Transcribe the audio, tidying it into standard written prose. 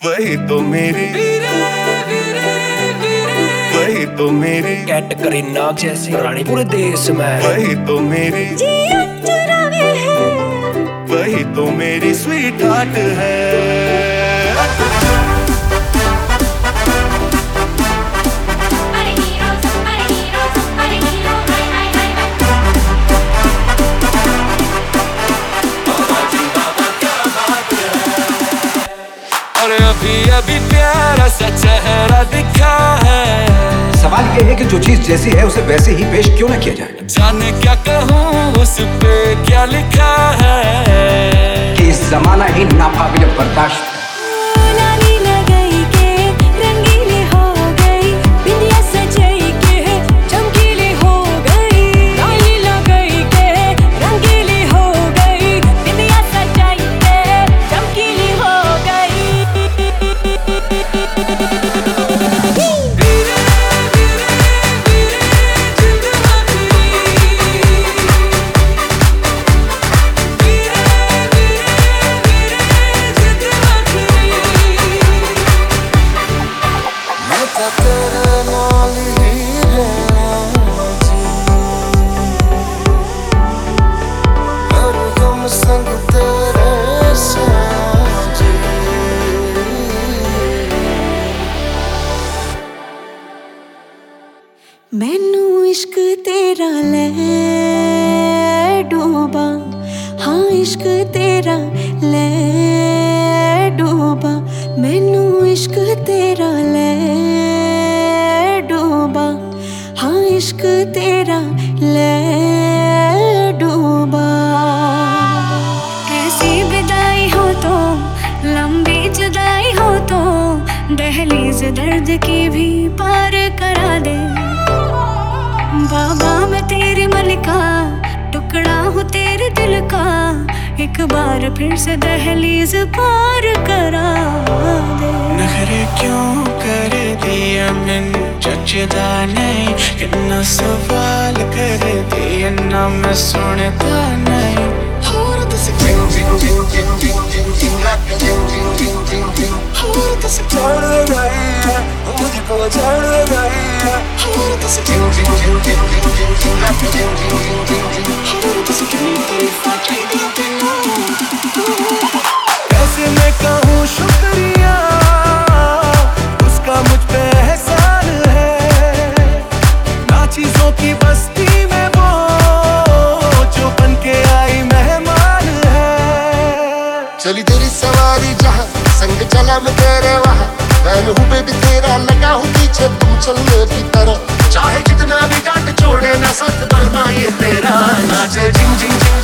वही तो मेरी वही तो मेरी कैटेगरी नाग जैसी रानी पूरे देश में। वही तो मेरी वही तो मेरी स्वीट हार्ट है। अभी अभी प्यारा सा चेहरा दिखा है। सवाल ये है कि जो चीज जैसी है उसे वैसे ही पेश क्यों ना किया जाए। जाने क्या कहूँ उस पे क्या लिखा है कि इस जमाना ही नाकाबिल बर्दाश्त। मैनू इश्क तेरा ले डूबा, हाँ इश्क तेरा ले डूबा। मैनू इश्क तेरा ले डूबा, हाँ इश्क तेरा ले डूबा। ऐसी विदाई हो तो लंबी जुदाई हो तो दहलीज दर्द की भी पार करा दे। बाबा मैं तेरी मलिका, टुकड़ा हूँ तेरे दिल का, एक बार फिर से दहलीज पार करा दे। नखरे क्यों कर दिया मैंने जचदा नहीं, कितना सवाल कर दिया ना मैं सुनता नहीं। और तुझसे चढ़ गई है मुझको चढ़ गई है। और तुझसे कैसे मैं कहूँ शुक्रिया उसका मुझ पे एहसान है। ना चीजों की बस्ती में वो जो बन के आई मेहमान है। चली तेरी सवारी जहाँ संग चला मैं तेरे वहाँ, मैं हूँ बेबी तेरा लगा हूँ पीछे तुम चलने की तरह। चाहे कितना भी डांट छोड़े ना साथ बढ़ना ये तेरा नाचे झिंग झिंग झिंग।